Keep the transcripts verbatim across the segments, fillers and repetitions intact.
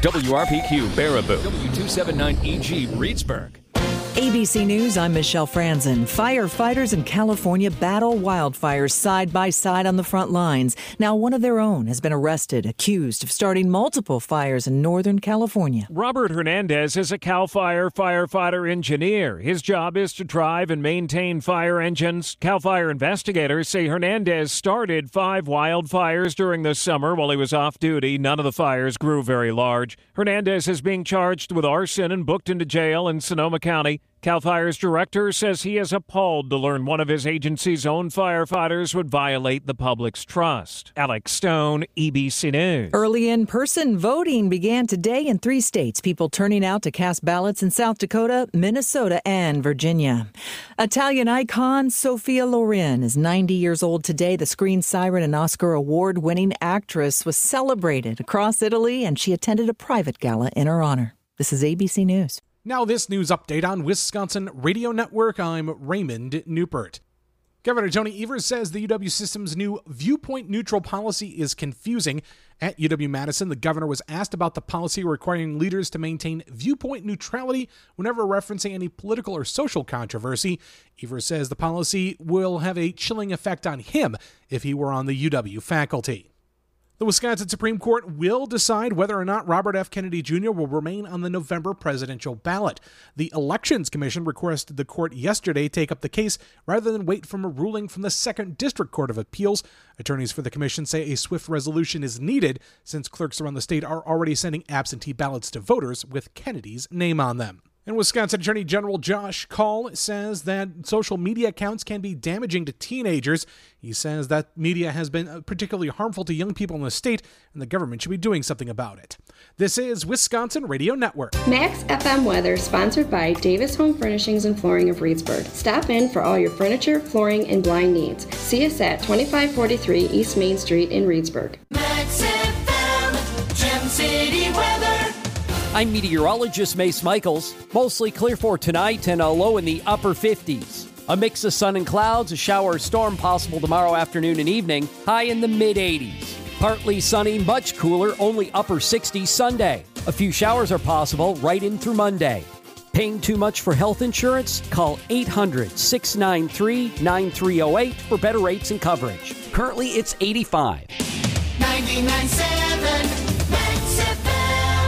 W R P Q Baraboo, W two seventy-nine E G Reedsburg. A B C News, I'm Michelle Franzen. Firefighters in California battle wildfires side by side on the front lines. Now, one of their own has been arrested, accused of starting multiple fires in Northern California. Robert Hernandez is a CAL FIRE firefighter engineer. His job is to drive and maintain fire engines. CAL FIRE investigators say Hernandez started five wildfires during the summer while he was off duty. None of the fires grew very large. Hernandez is being charged with arson and booked into jail in Sonoma County. CAL FIRE's director says he is appalled to learn one of his agency's own firefighters would violate the public's trust. Alex Stone, E B C News. Early in-person voting began today in three states. People turning out to cast ballots in South Dakota, Minnesota, and Virginia. Italian icon Sophia Loren is ninety years old today. The screen siren and Oscar award-winning actress was celebrated across Italy, and she attended a private gala in her honor. This is A B C News. Now this news update on Wisconsin Radio Network. I'm Raymond Newpert. Governor Tony Evers says the U W system's new viewpoint neutral policy is confusing. At U W-Madison, the governor was asked about the policy requiring leaders to maintain viewpoint neutrality whenever referencing any political or social controversy. Evers says the policy will have a chilling effect on him if he were on the U W faculty. The Wisconsin Supreme Court will decide whether or not Robert F. Kennedy Junior will remain on the November presidential ballot. The Elections Commission requested the court yesterday take up the case rather than wait for a ruling from the Second District Court of Appeals. Attorneys for the commission say a swift resolution is needed since clerks around the state are already sending absentee ballots to voters with Kennedy's name on them. And Wisconsin Attorney General Josh Kaul says that social media accounts can be damaging to teenagers. He says that media has been particularly harmful to young people in the state, and the government should be doing something about it. This is Wisconsin Radio Network. Max F M Weather, sponsored by Davis Home Furnishings and Flooring of Reedsburg. Stop in for all your furniture, flooring, and blind needs. See us at twenty-five forty-three East Main Street in Reedsburg. Max F M, Gem City Weather. I'm meteorologist Mace Michaels. Mostly clear for tonight and a low in the upper fifties. A mix of sun and clouds, a shower or storm possible tomorrow afternoon and evening, high in the mid-eighties. Partly sunny, much cooler, only upper sixties Sunday. A few showers are possible right in through Monday. Paying too much for health insurance? Call eight hundred, six nine three, nine three zero eight for better rates and coverage. Currently, it's eighty-five. ninety-nine point seven Max F M.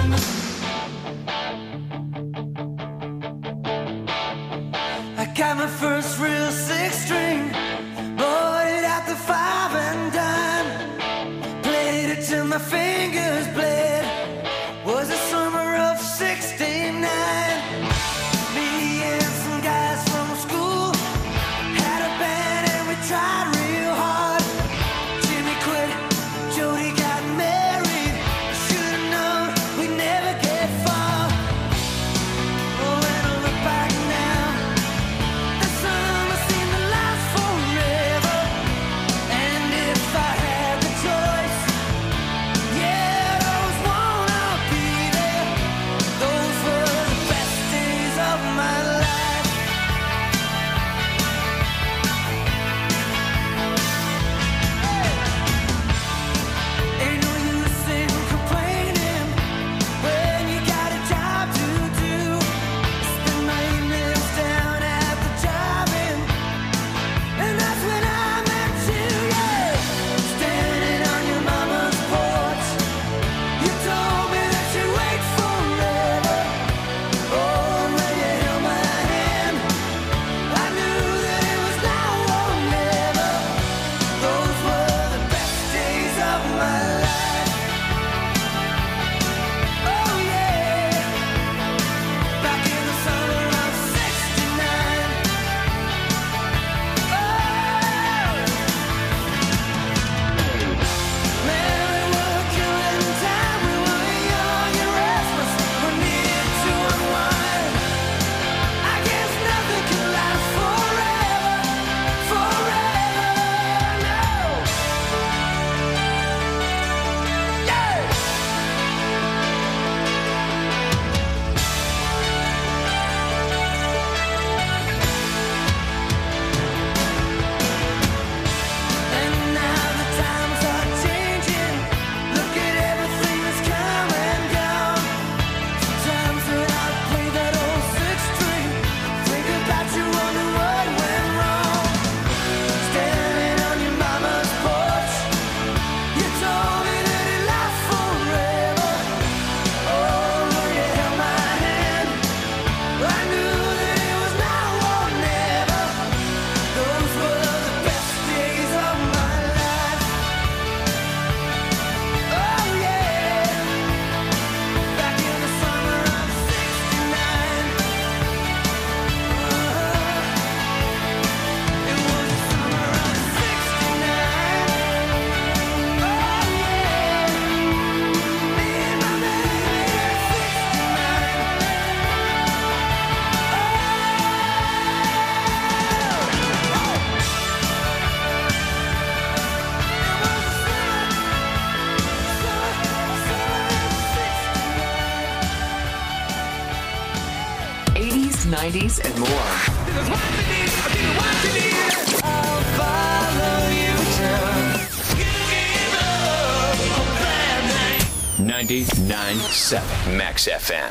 I got my first real six string, bought it at the five and dime, played it till my fingers bled, was the summer of sixty-nine, me and some guys from school, had a band and we tried real hard, Jimmy quit, Jody got married, should've known we'd never get far, oh when I look back now, that summer seemed to last forever. nineties, and more. I'll follow you till ninety-nine point seven Max F M.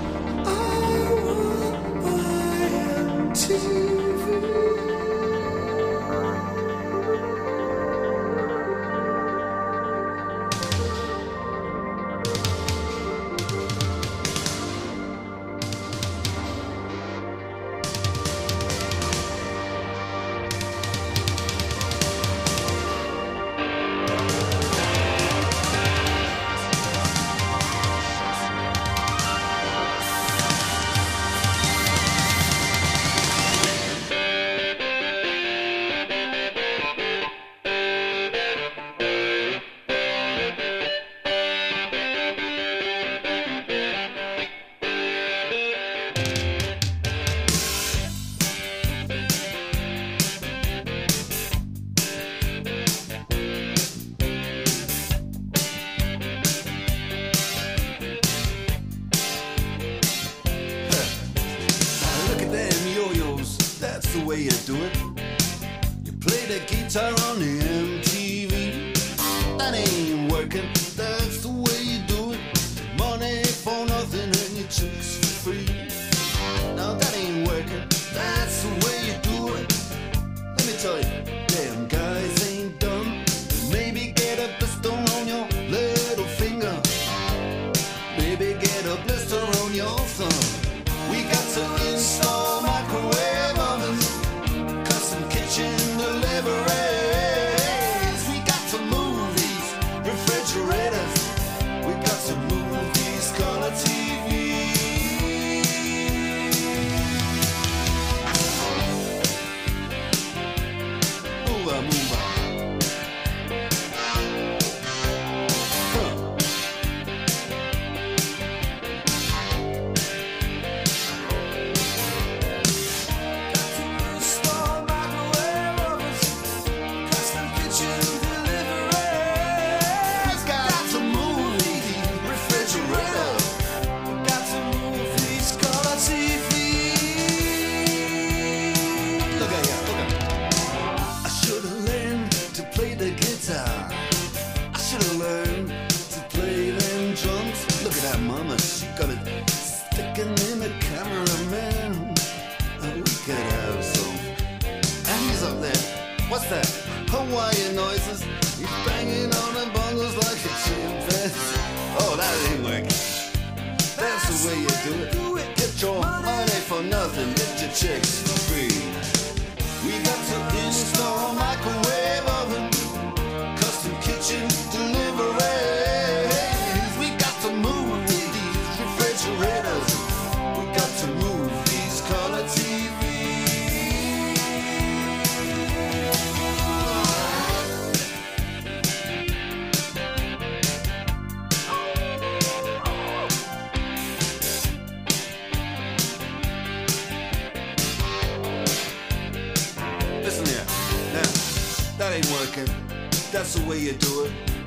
That's the way you do it.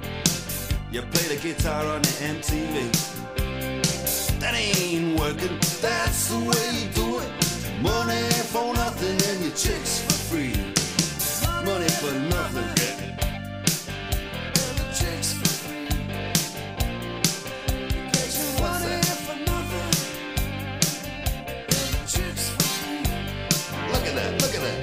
You play the guitar on the M T V. That ain't working. That's the way you do it. Money for nothing and your chicks for free. Money for nothing. And the chicks for free. Get your money for nothing. And the chicks for free. Look at that. Look at that.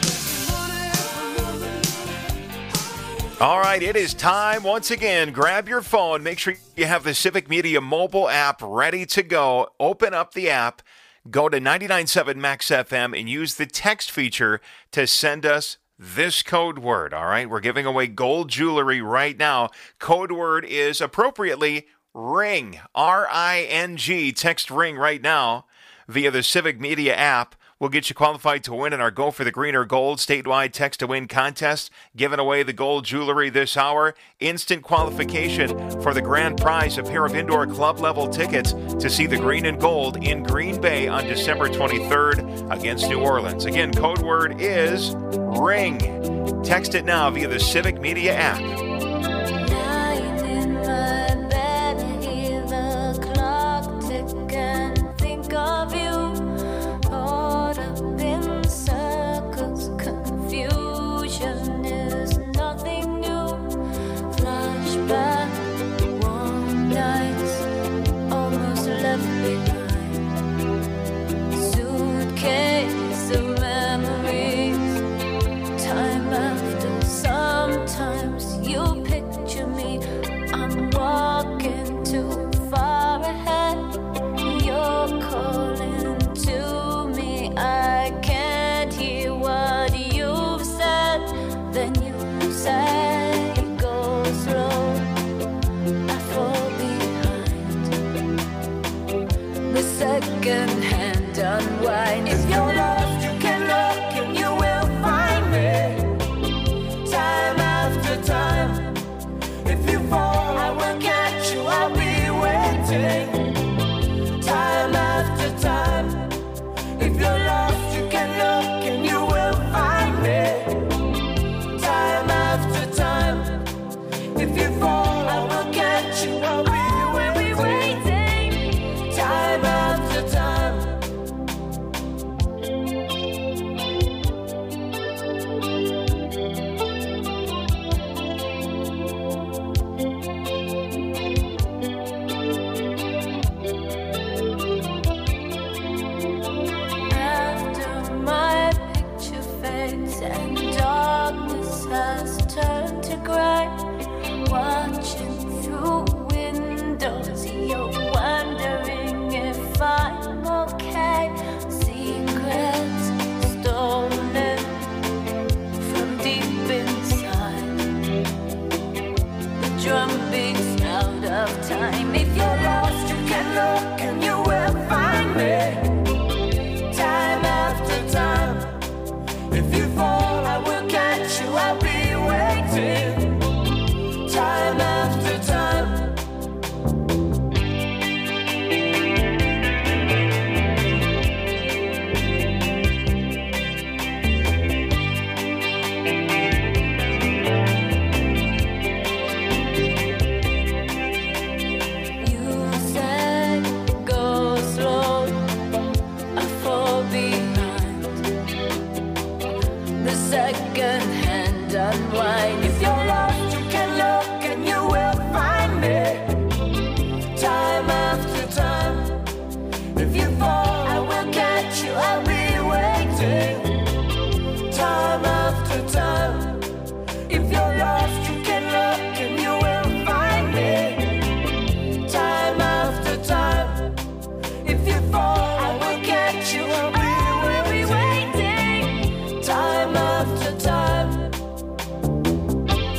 All right, it is time once again. Grab your phone. Make sure you have the Civic Media mobile app ready to go. Open up the app, go to ninety-nine point seven Max F M, and use the text feature to send us this code word. All right, we're giving away gold jewelry right now. Code word is appropriately RING, R I N G. Text RING right now via the Civic Media app. We'll get you qualified to win in our Go for the Green or Gold statewide text to win contest. Giving away the gold jewelry this hour. Instant qualification for the grand prize, a pair of indoor club level tickets to see the Green and Gold in Green Bay on December twenty-third against New Orleans. Again, code word is RING. Text it now via the Civic Media app. Of you, oh. say go slow, I fall behind. The second hand unwind. If you're lost, you can look and you will find me. Time after time. If you fall, I will catch you, I'll be waiting. Time after time. If you're lost, you can look and you will find me. Time after time. If you fall, I will catch you, I'll be waiting. Time after time. After my picture fades and darkness has turned to gray, watching through windows, you're wondering if I'm okay. Secrets stolen from deep inside. The drum beats out of time. If you're lost, you can look and you will find me. Time after time. If you fall, I will catch you, I'll be waiting. Time after time. You said go slow, I fall behind. The second hand unwind. If you're lost, you can look and you will find me. Time after time. If you fall, I will catch you, I'll be waiting. Time after time. If you're lost, you can look and you will find me. Time after time. If you fall, I will catch you, I'll be waiting. Time after time.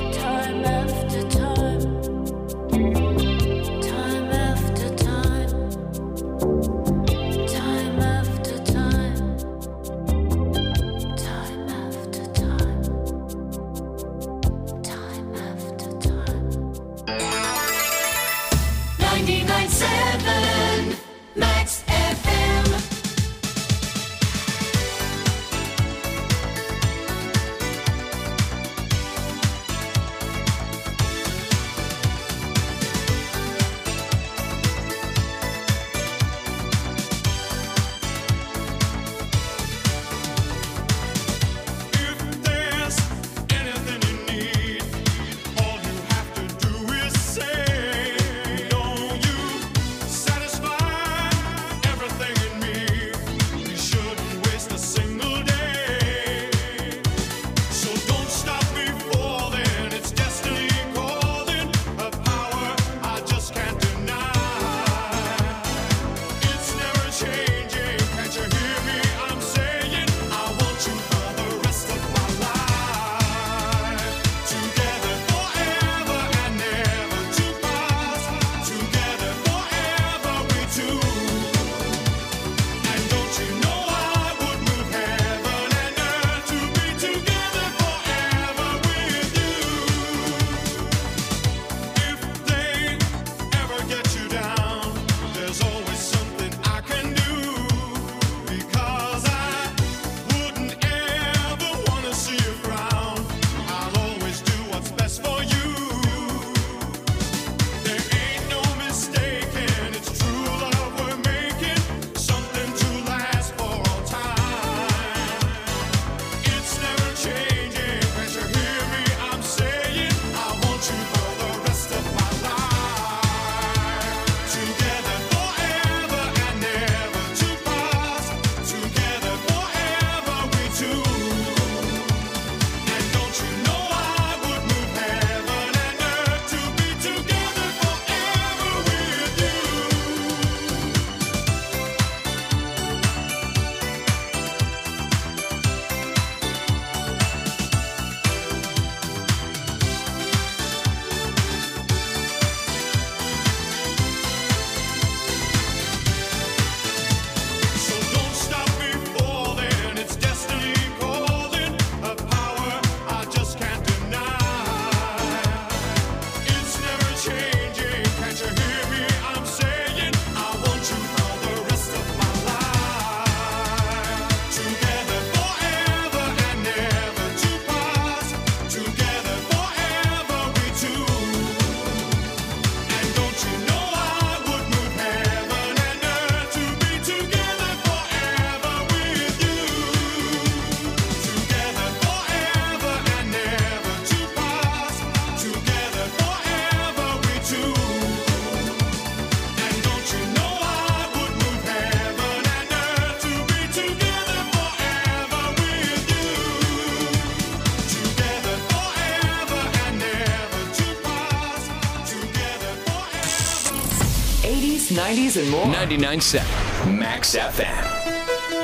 nineties, and more. ninety-nine point seven Max F M.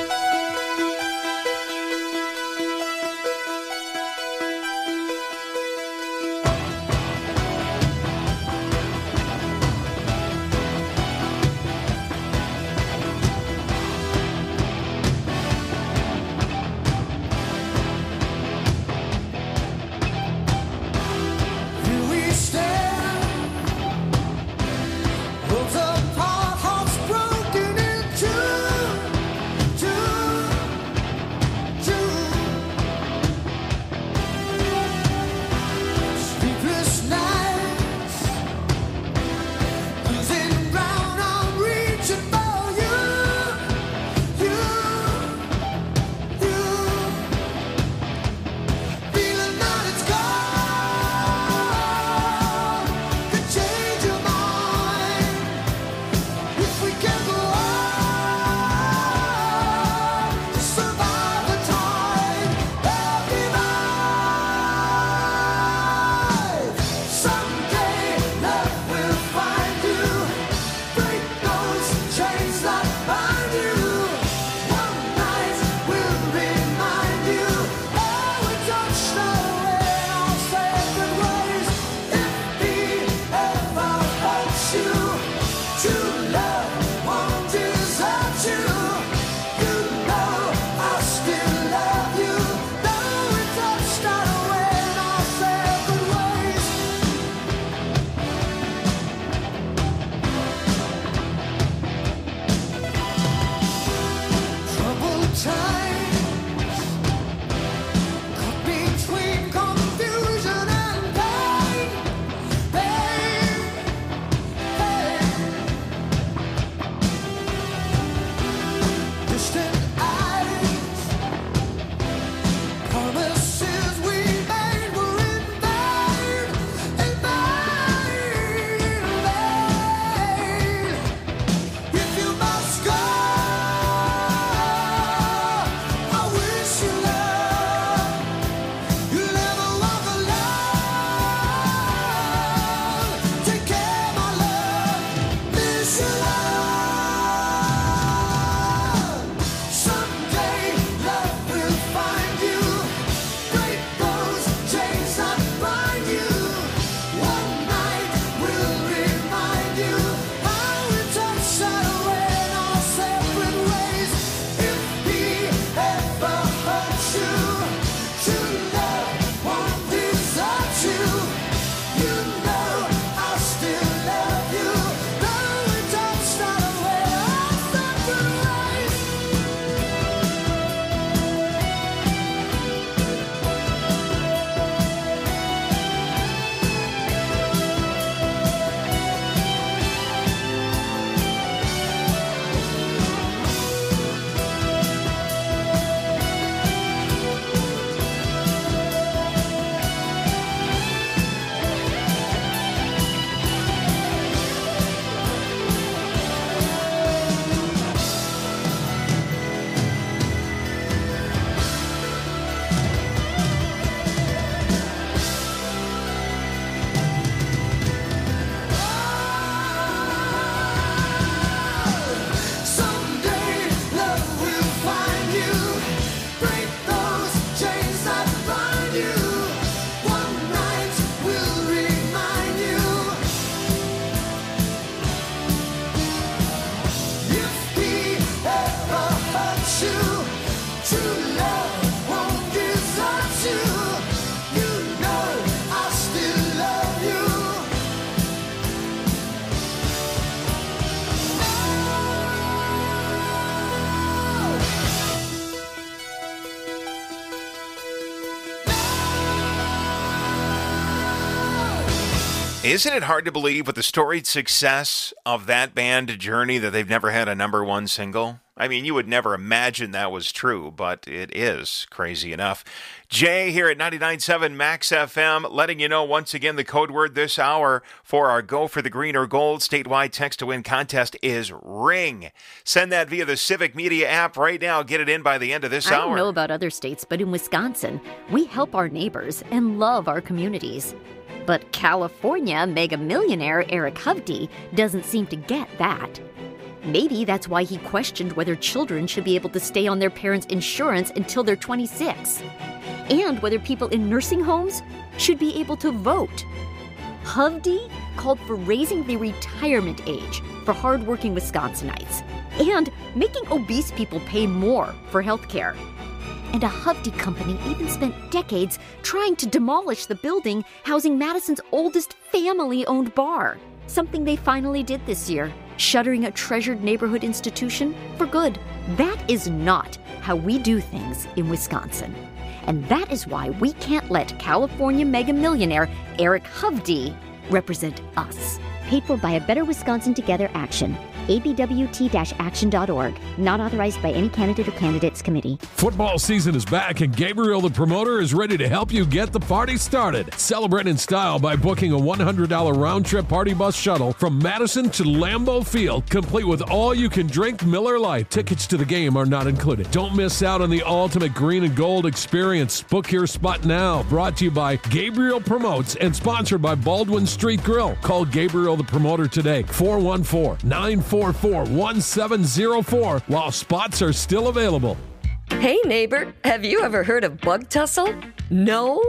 Isn't it hard to believe with the storied success of that band Journey that they've never had a number one single? I mean, you would never imagine that was true, but it is crazy enough. Jay here at ninety-nine point seven Max F M, letting you know once again the code word this hour for our Go for the Green or Gold statewide text-to-win contest is RING. Send that via the Civic Media app right now. Get it in by the end of this I hour. I don't know about other states, but in Wisconsin, we help our neighbors and love our communities. But California mega millionaire Eric Hovde doesn't seem to get that. Maybe that's why he questioned whether children should be able to stay on their parents' insurance until they're twenty-six, and whether people in nursing homes should be able to vote. Hovde called for raising the retirement age for hardworking Wisconsinites and making obese people pay more for health care. And a Hovde company even spent decades trying to demolish the building housing Madison's oldest family-owned bar, something they finally did this year, shuttering a treasured neighborhood institution for good. That is not how we do things in Wisconsin. And that is why we can't let California mega millionaire Eric Hovde represent us. Paid for by a Better Wisconsin Together Action. A B W T action dot org. Not authorized by any candidate or candidates committee. Football season is back, and Gabriel the Promoter is ready to help you get the party started. Celebrate in style by booking a one hundred dollars round-trip party bus shuttle from Madison to Lambeau Field, complete with all-you-can-drink Miller Lite. Tickets to the game are not included. Don't miss out on the ultimate green and gold experience. Book your spot now. Brought to you by Gabriel Promotes and sponsored by Baldwin Street Grill. Call Gabriel the Promoter today, four one four, nine four four, one seven zero four, while spots are still available. Hey neighbor, have you ever heard of Bug Tussle? No?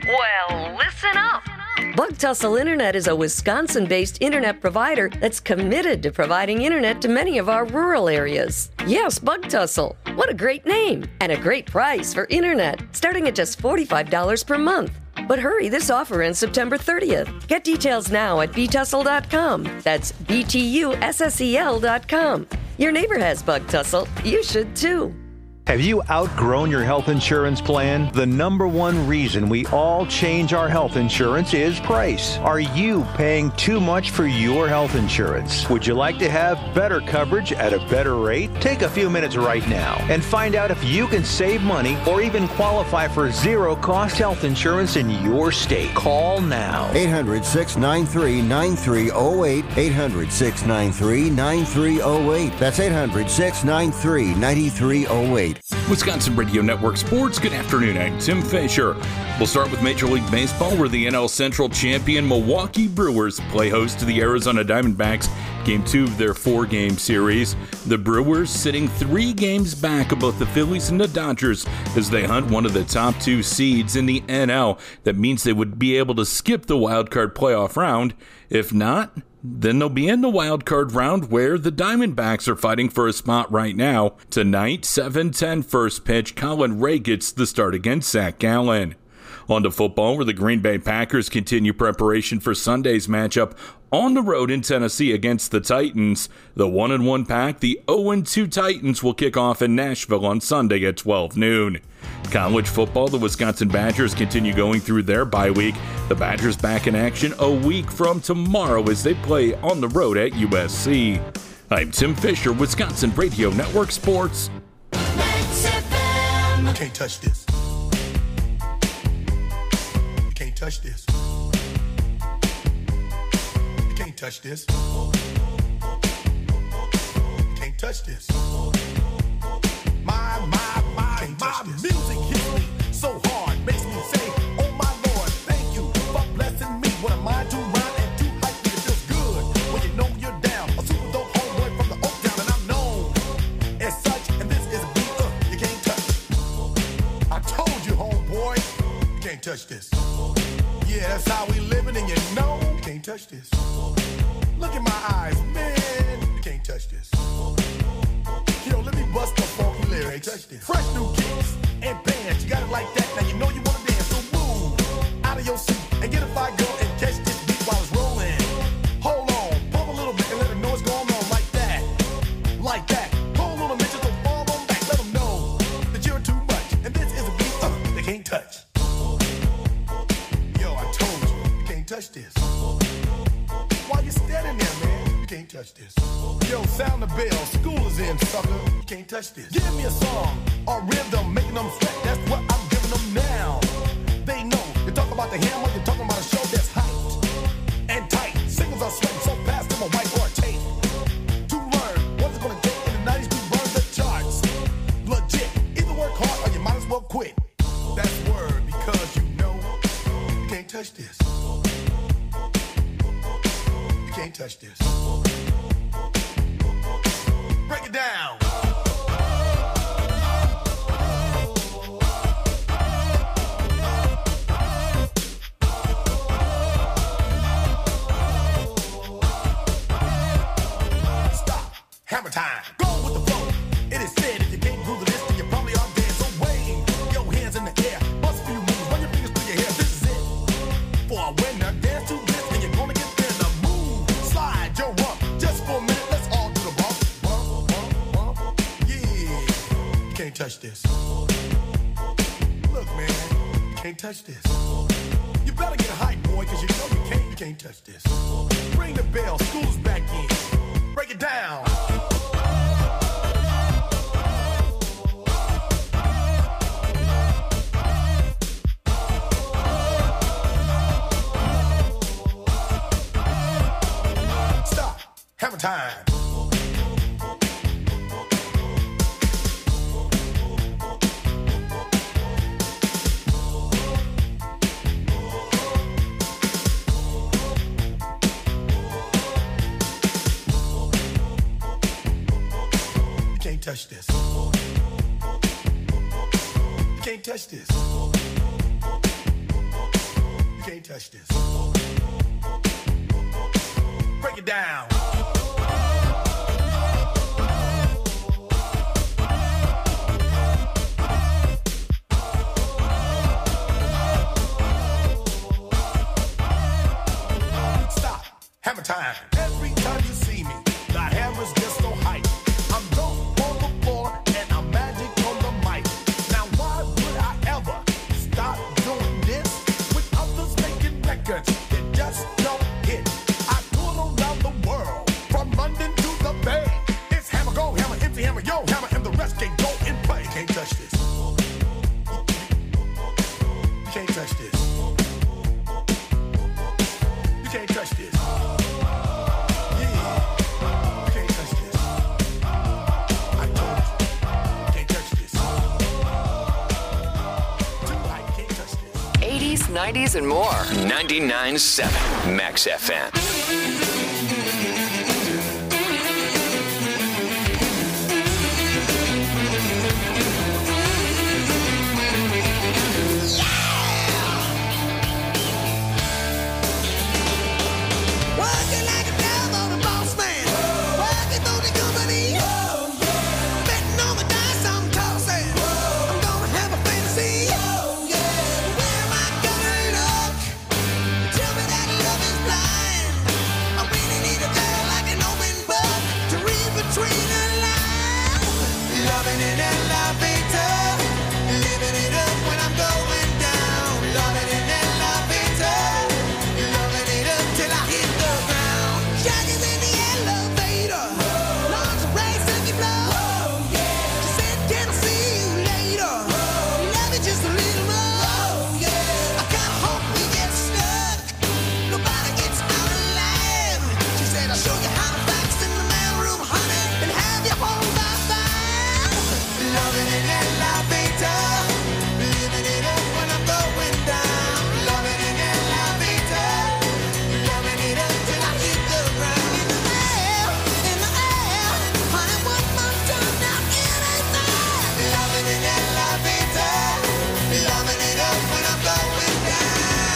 Well, listen up. Bug Tussle Internet is a Wisconsin-based internet provider that's committed to providing internet to many of our rural areas. Yes, Bug Tussle. What a great name and a great price for internet, starting at just forty-five dollars per month. But hurry, this offer ends September thirtieth. Get details now at b tussle dot com. That's B T U S S E L dot com. Your neighbor has Bug Tussle. You should too. Have you outgrown your health insurance plan? The number one reason we all change our health insurance is price. Are you paying too much for your health insurance? Would you like to have better coverage at a better rate? Take a few minutes right now and find out if you can save money or even qualify for zero-cost health insurance in your state. Call now. eight hundred, six nine three, nine three zero eight. eight hundred, six nine three, nine three zero eight. That's eight hundred, six nine three, nine three zero eight. Wisconsin Radio Network Sports, good afternoon. I'm Tim Fisher. We'll start with Major League Baseball, where the N L Central champion Milwaukee Brewers play host to the Arizona Diamondbacks, game two of their four-game series. The Brewers sitting three games back of both the Phillies and the Dodgers as they hunt one of the top two seeds in the N L. That means they would be able to skip the wildcard playoff round. If not, then they'll be in the wild card round where the Diamondbacks are fighting for a spot right now. Tonight, seven ten first pitch, Colin Ray gets the start against Zach Gallen. On to football, where the Green Bay Packers continue preparation for Sunday's matchup on the road in Tennessee against the Titans. The one and one Pack, the oh and two Titans, will kick off in Nashville on Sunday at twelve noon. College football, the Wisconsin Badgers continue going through their bye week. The Badgers back in action a week from tomorrow as they play on the road at U S C. I'm Tim Fisher, Wisconsin Radio Network Sports. You can't touch this. You can't touch this. You can't touch this. You can't touch this. My, my, my, my music hits me so hard, makes me say, oh my Lord, thank you for blessing me. What am I to rhyme and to hype me? It feels good when you know you're down. A super dope homeboy from the Oak Town, and I'm known as such. And this is a beat uh, you can't touch. I told you, homeboy, you can't touch this. Yeah, that's how we living, and you know you can't touch this. Look in my eyes, man, you can't touch this. Yo, let me bust the funky lyrics. Fresh new kicks and bands. You got it like that. Now you know you want to dance. So move out of your seat and get a fire girl and catch this beat while it's rolling. Hold on, pump a little bit and let them know what's going on like that. Like that. Hold on a minute, just don't fall on back. Let them know that you're too much. And this is a beat uh, they can't touch. Yo, I told you, you can't touch this. Why you standing there, man? You can't touch this. Yo, sound the bell. School is in, sucker. You can't touch this. Give me a song or rhythm, making them sweat. That's what I'm giving them now. They know. You talk about the hammer, you're talking about a show that's hyped and tight. Singles are sweating so fast, them a whiteboard tape. To learn what's it gonna take in the nineties to burn the charts. Legit. Either work hard or you might as well quit. That's word because you know you can't touch this. can't touch this. Break it down. Stop. Hammer time. Go with the flow. It is said if you can't groove the list, then you probably are dead. So wave your hands in the air. Bust a few moves. Run your fingers through your hair. This is it. For a winner, dance to this, and you're gonna get there. The move, slide your rump. Just for a minute, let's all do the bump. Bump, bump, bump. Yeah. You can't touch this. Look, man, you can't touch this. You better get hype, boy, cause you know you can't, you can't touch this. Ring the bell, school's back in. Break it down. Stop. Hammer time. You can't touch this. You can't touch this. You can't touch this. Break it down. Stop. Hammer time. Every time you see me, the hammer's just so hype. I'm dope on the floor and I'm magic on the mic. Now why would I ever stop doing this with others making records that just don't hit? I tour around the world, from London to the Bay. It's hammer, go hammer, empty hammer, yo hammer, and the rest can go and play. You can't touch this. You can't touch this. You can't touch this. Yeah. You can't touch this. I told you. You can't touch this. Tonight, you can't touch this. eighties, nineties, and more. ninety-nine point seven Max F M. Working like a devil, the boss man. Working for the company. Betting on the dice I'm tossing. I'm gonna have a fantasy. Where am I gonna look? Tell me that love is blind. I really need a girl like an open book to read between the lines. Loving it and loving it. Living it up when I'm going down. Loving it and loving it. Loving it up till I hit the ground. Jackets in the elevator. Lungs race and you blow. She said, can I see you later? Love it just a little more. I kinda hope we get stuck. Nobody gets out alive. She said, I'll show you how to fax in the mailroom, honey, and have you home by five. Loving it and loving it. Living it up when I'm going down. Loving it and loving it. Loving it up till I hit the ground. In the air, in the air. Honey, one more time now, it ain't fair. Loving it and loving it. Loving it up when I'm going down.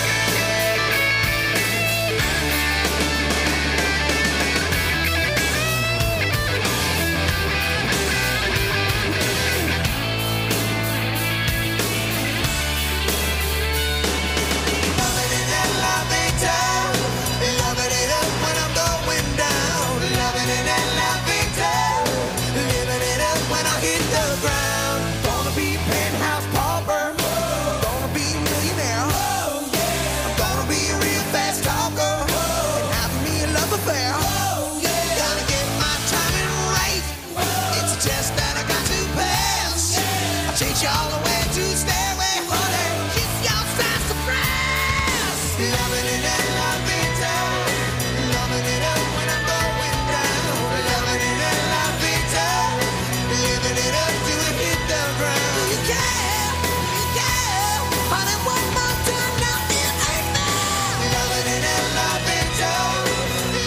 Loving it and loving it. Loving it up when I'm going down. Loving it and loving it. Living it up when I hit the ground. Gonna be penthouse pauper. Gonna be a millionaire. I'm gonna be a real fast talker. And have me a love affair. Gotta get my timing right. It's a test that I got to pass. I'll chase you all the way to stairway, honey. Kiss your fast surprise. Loving it and loving it. Loving it up when I'm going down. Loving it and loving it. Living it up till we hit the ground. Do you care? Do you care? Honey, one more time now, it ain't fair. Loving it and loving it.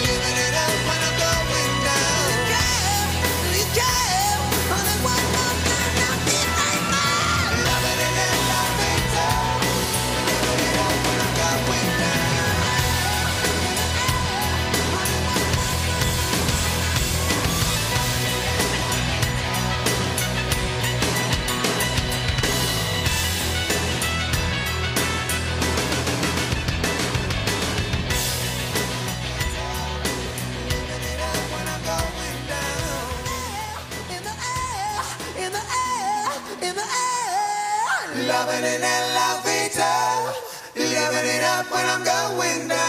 it up when I'm going down.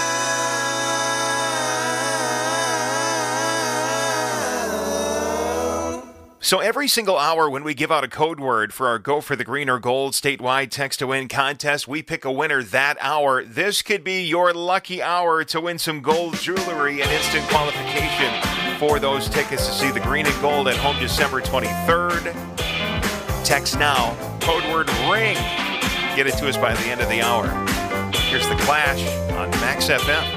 So every single hour when we give out a code word for our Go for the Green or Gold statewide text to win contest, we pick a winner that hour. This could be your lucky hour to win some gold jewelry and instant qualification for those tickets to see the Green and Gold at home December twenty-third. Text now, code word RING. Get it to us by the end of the hour. Here's The Clash on Max F M.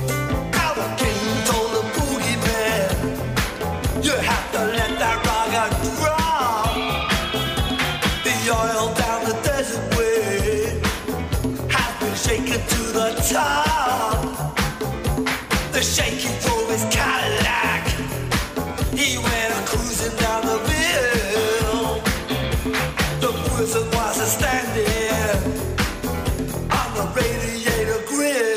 You have to let that rocket drop. The oil down the desert way has been shaken to the top. The shaking drove his Cadillac. He went cruising down the hill. The prison was a standing on the radiator grill.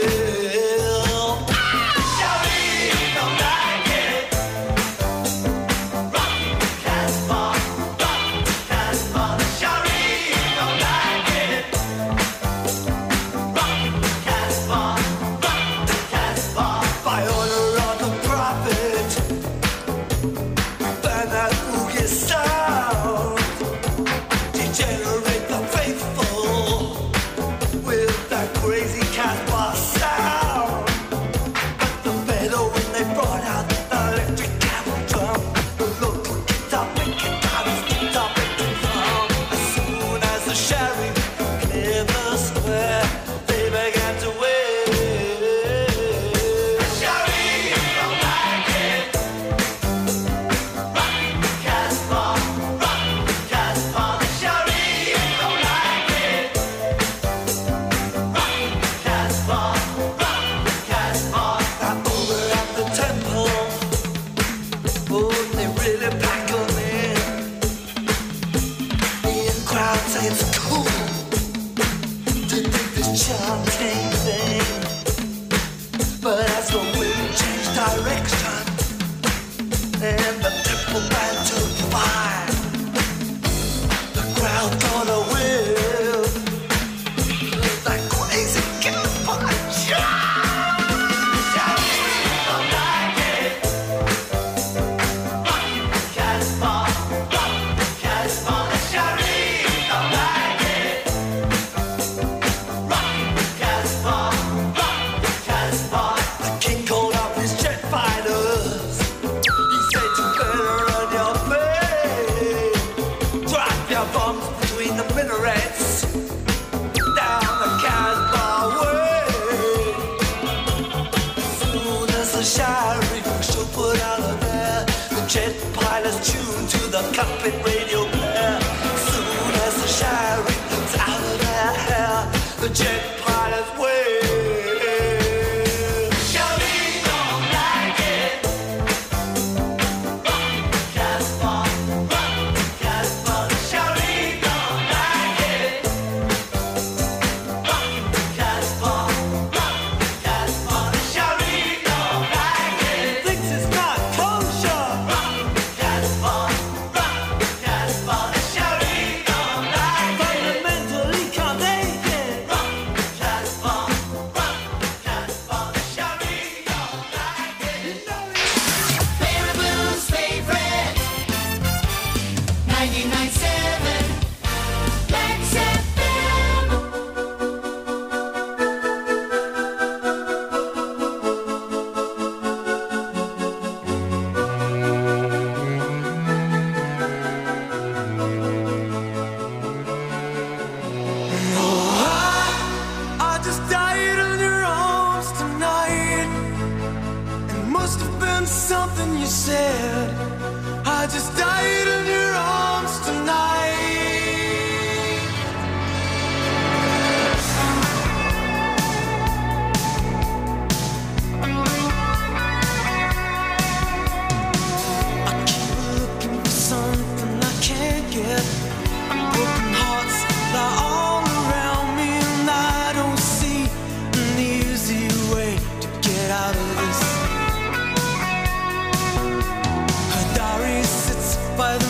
Out of this, her diary sits by the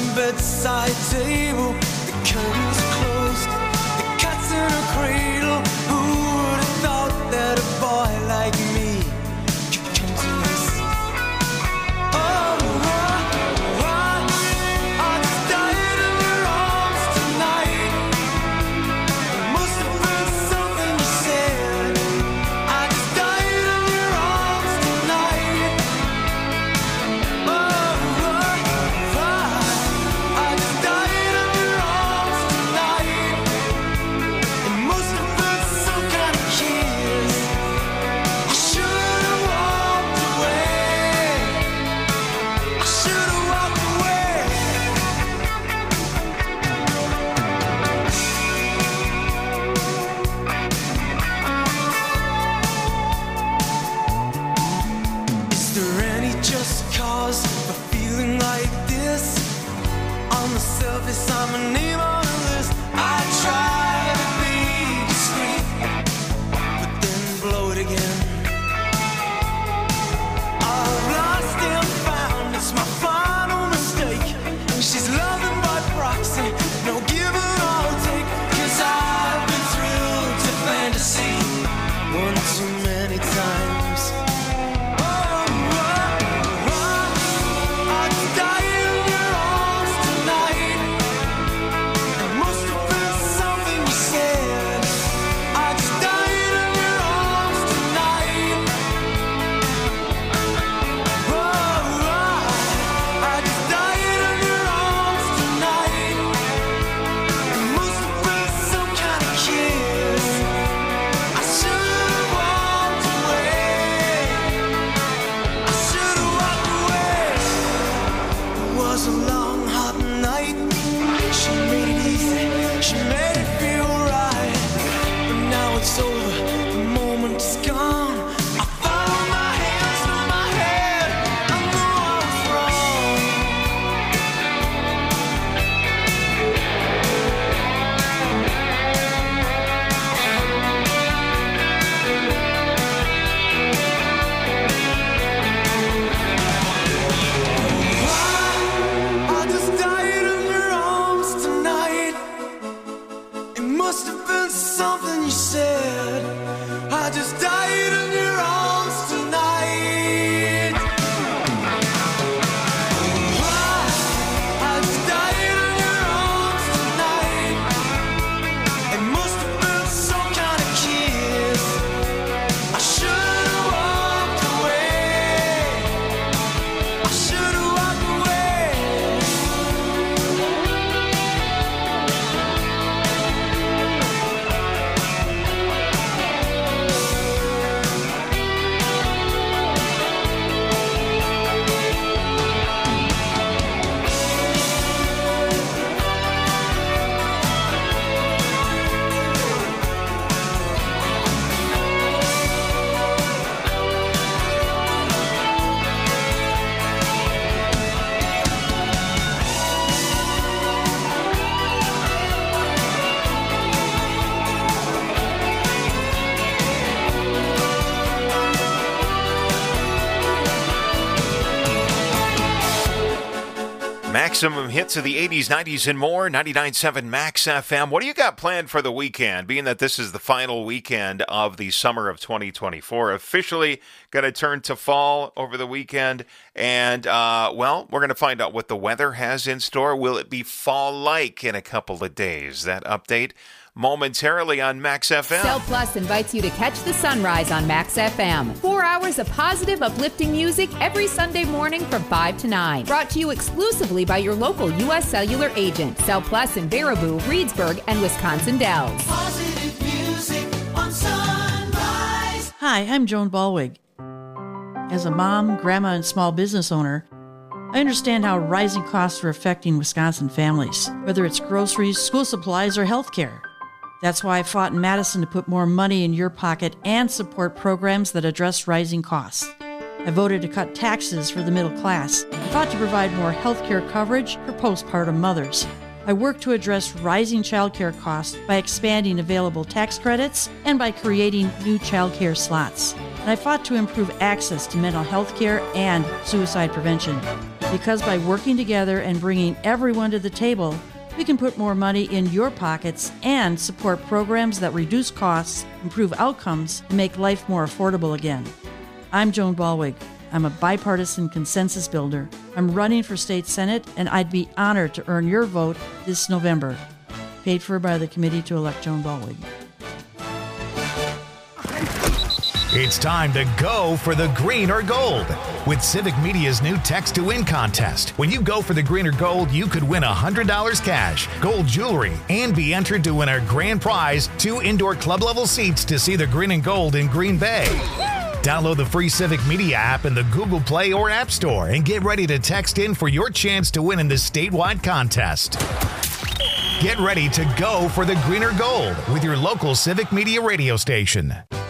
Maximum hits of the eighties, nineties, and more. ninety-nine point seven Max F M. What do you got planned for the weekend? Being that this is the final weekend of the summer of twenty twenty-four, officially going to turn to fall over the weekend. And, uh, well, we're going to find out what the weather has in store. Will it be fall-like in a couple of days? That update momentarily on Max F M. Cell Plus invites you to catch the sunrise on Max F M. Four hours of positive, uplifting music every Sunday morning from five to nine. Brought to you exclusively by your local U S Cellular agent. Cell Plus in Baraboo, Reedsburg, and Wisconsin Dells. Positive music on Sunrise. Hi, I'm Joan Ballwig. As a mom, grandma, and small business owner, I understand how rising costs are affecting Wisconsin families, whether it's groceries, school supplies, or healthcare. That's why I fought in Madison to put more money in your pocket and support programs that address rising costs. I voted to cut taxes for the middle class. I fought to provide more health care coverage for postpartum mothers. I worked to address rising child care costs by expanding available tax credits and by creating new child care slots. And I fought to improve access to mental health care and suicide prevention. Because by working together and bringing everyone to the table, we can put more money in your pockets and support programs that reduce costs, improve outcomes, and make life more affordable again. I'm Joan Ballwig. I'm a bipartisan consensus builder. I'm running for state senate, and I'd be honored to earn your vote this November. Paid for by the Committee to Elect Joan Ballwig. It's time to go for the green or gold with Civic Media's new Text to Win contest. When you go for the green or gold, you could win one hundred dollars cash, gold jewelry, and be entered to win our grand prize, two indoor club-level seats to see the green and gold in Green Bay. Download the free Civic Media app in the Google Play or App Store and get ready to text in for your chance to win in this statewide contest. Get ready to go for the green or gold with your local Civic Media radio station.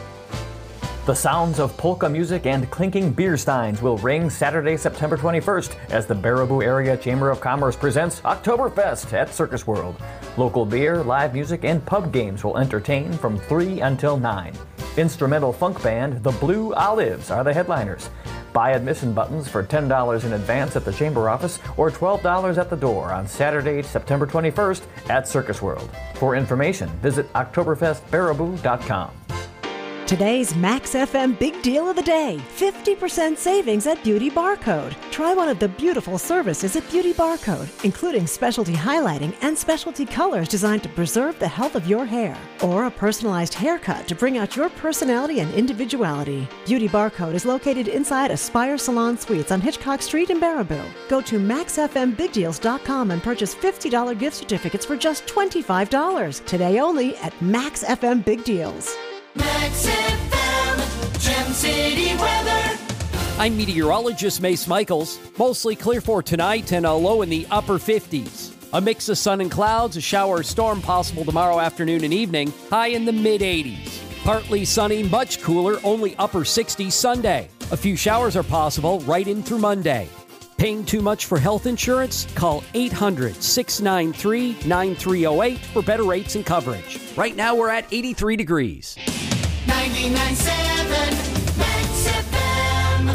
The sounds of polka music and clinking beer steins will ring Saturday, September twenty-first as the Baraboo Area Chamber of Commerce presents Oktoberfest at Circus World. Local beer, live music, and pub games will entertain from three until nine. Instrumental funk band The Blue Olives are the headliners. Buy admission buttons for ten dollars in advance at the Chamber office or twelve dollars at the door on Saturday, September twenty-first at Circus World. For information, visit oktoberfest baraboo dot com. Today's Max F M Big Deal of the Day, fifty percent savings at Beauty Barcode. Try one of the beautiful services at Beauty Barcode, including specialty highlighting and specialty colors designed to preserve the health of your hair, or a personalized haircut to bring out your personality and individuality. Beauty Barcode is located inside Aspire Salon Suites on Hitchcock Street in Baraboo. Go to max f m big deals dot com and purchase fifty dollars gift certificates for just twenty-five dollars. Today only at Max F M Big Deals. Max F M, Gem City weather. I'm meteorologist Mace Michaels. Mostly clear for tonight and a low in the upper fifties. A mix of sun and clouds, a shower or storm possible tomorrow afternoon and evening, high in the mid eighties. Partly sunny, much cooler, only upper sixties Sunday. A few showers are possible right in through Monday. Paying too much for health insurance? Call eight hundred, six nine three, nine three zero eight for better rates and coverage. Right now we're at eighty-three degrees. ninety-nine point seven Max F M.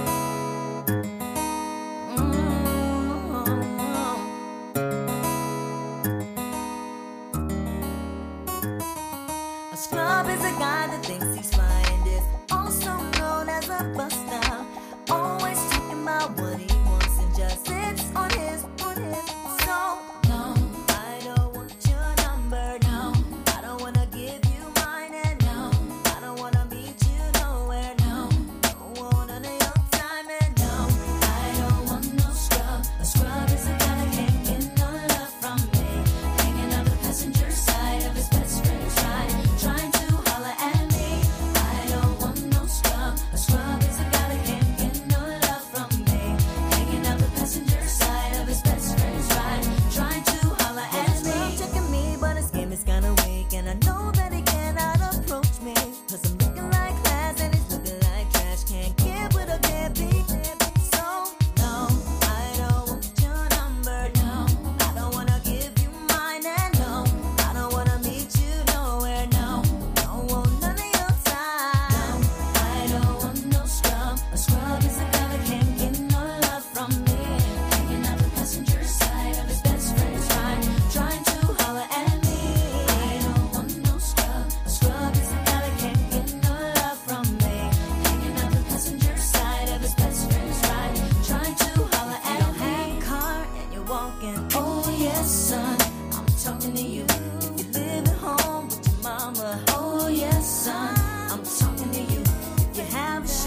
A scrub is a guy that thinks he's fine, is also known as a buster. Always talking about what he wants and just sits on his, on his. So, no, I don't want your number, no. I don't wanna give you mine, and no, I don't wanna meet you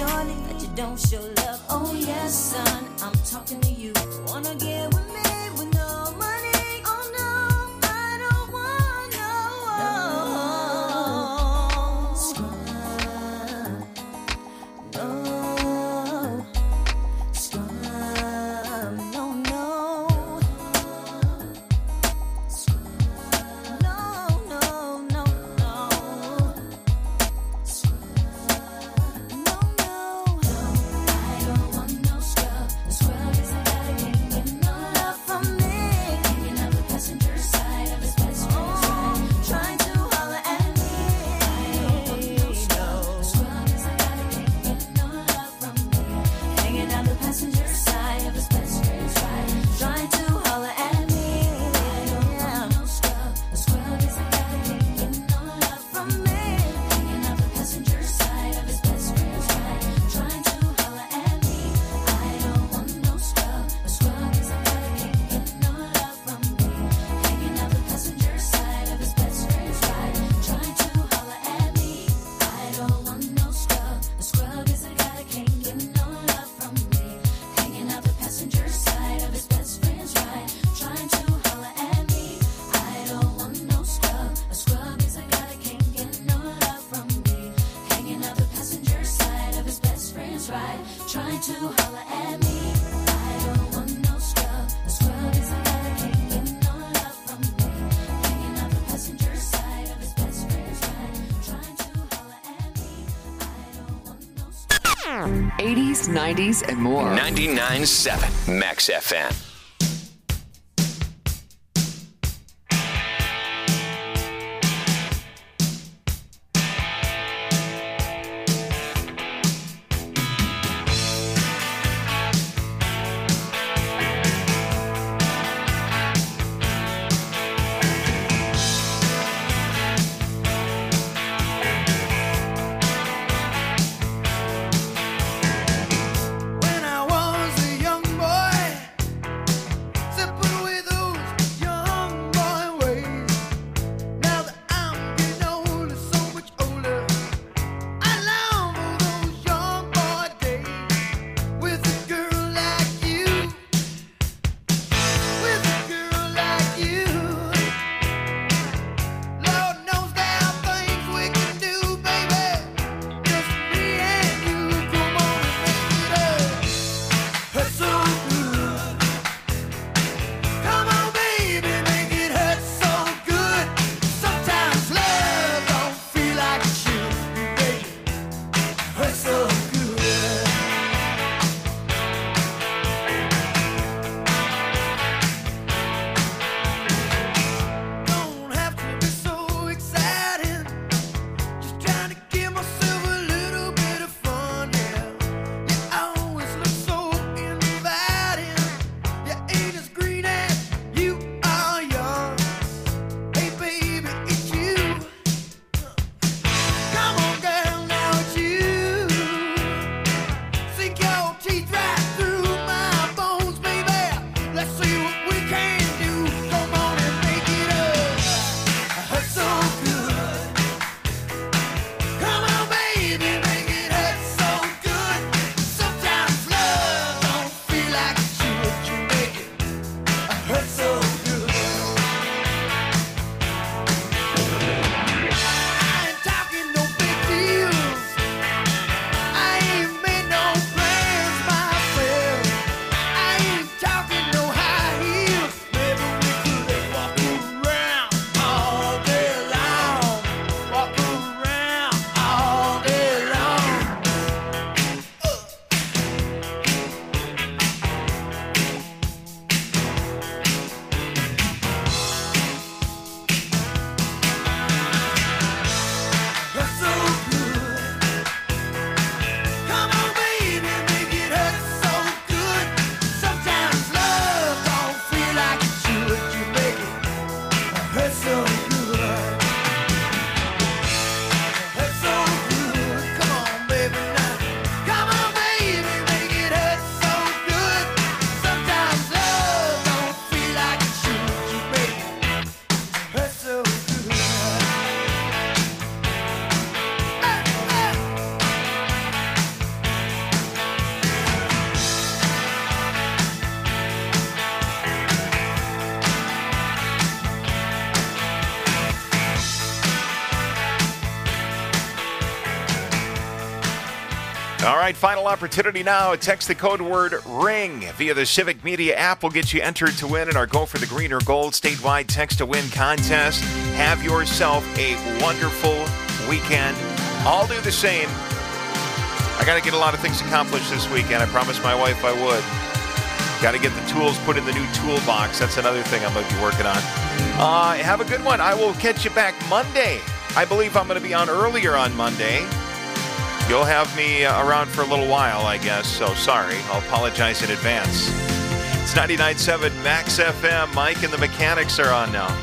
shorty that you don't show love. Oh yes, son, I'm talking to you. Wanna get with me with no money? Oh no, I don't want no scrub. No scrub. No, no. Scrub. No, no, no, no. Trying to holler at me. I don't want no scrub. A scrub is a guy that can't get no love from me. Hanging out the passenger side of his best friend's ride. Trying to holler at me. I don't want no scrub. eighties, nineties, and more. ninety-nine point seven Max F M. When I was a young boy, All right, final opportunity now. Text the code word RING via the Civic Media app. Will get you entered to win in our Go for the Green or Gold statewide text to win contest. Have yourself a wonderful weekend. I'll do the same. I got to get a lot of things accomplished this weekend. I promised my wife I would. Got to get the tools put in the new toolbox. That's another thing I'm going to be working on. Uh, have a good one. I will catch you back Monday. I believe I'm going to be on earlier on Monday. You'll have me uh, around for a little while, I guess, so sorry. I'll apologize in advance. It's ninety-nine point seven Max F M. Mike and the Mechanics are on now.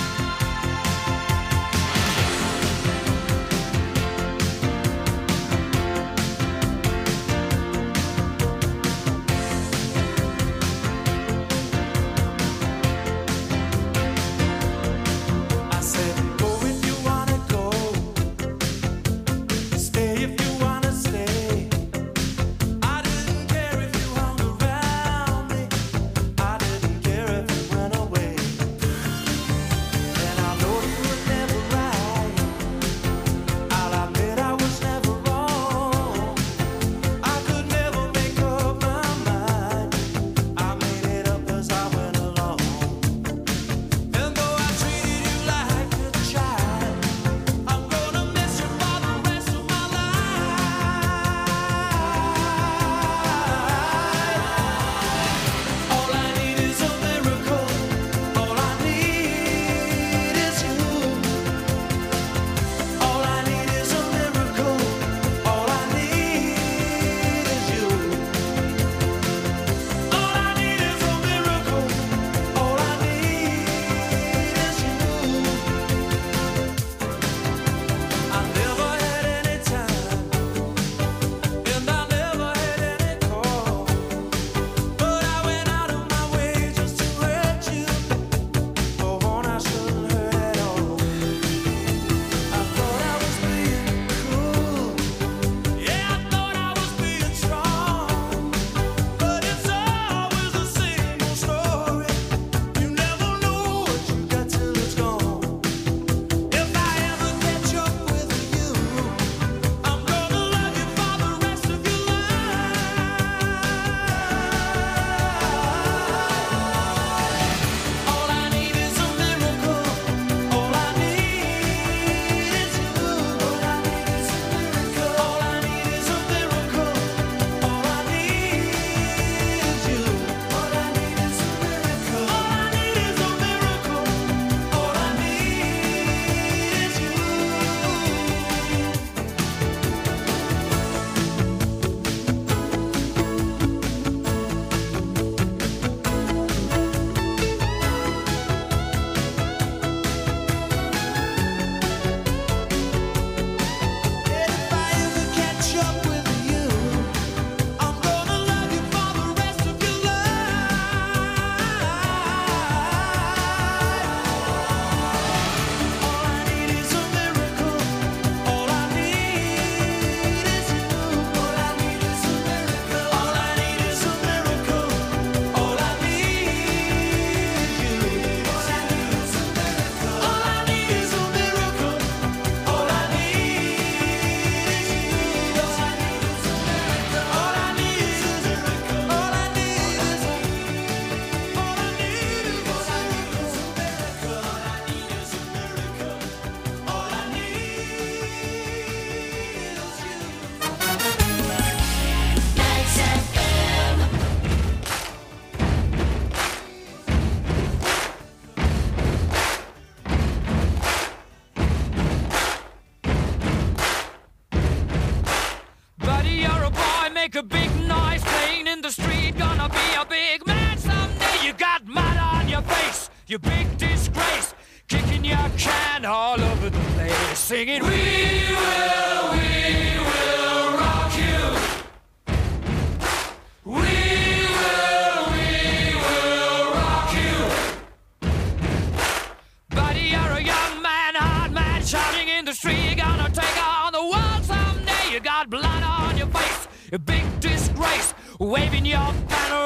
make a big noise playing in the street. Gonna be a big man someday. You got mud on your face, you big disgrace. Kicking your can all over the place, singing, we will, we will rock you. We will, we will rock you. Buddy, you're a young man, hard man, shouting in the street. You're gonna take on the world someday. You got blood on your face, a big disgrace, waving your banner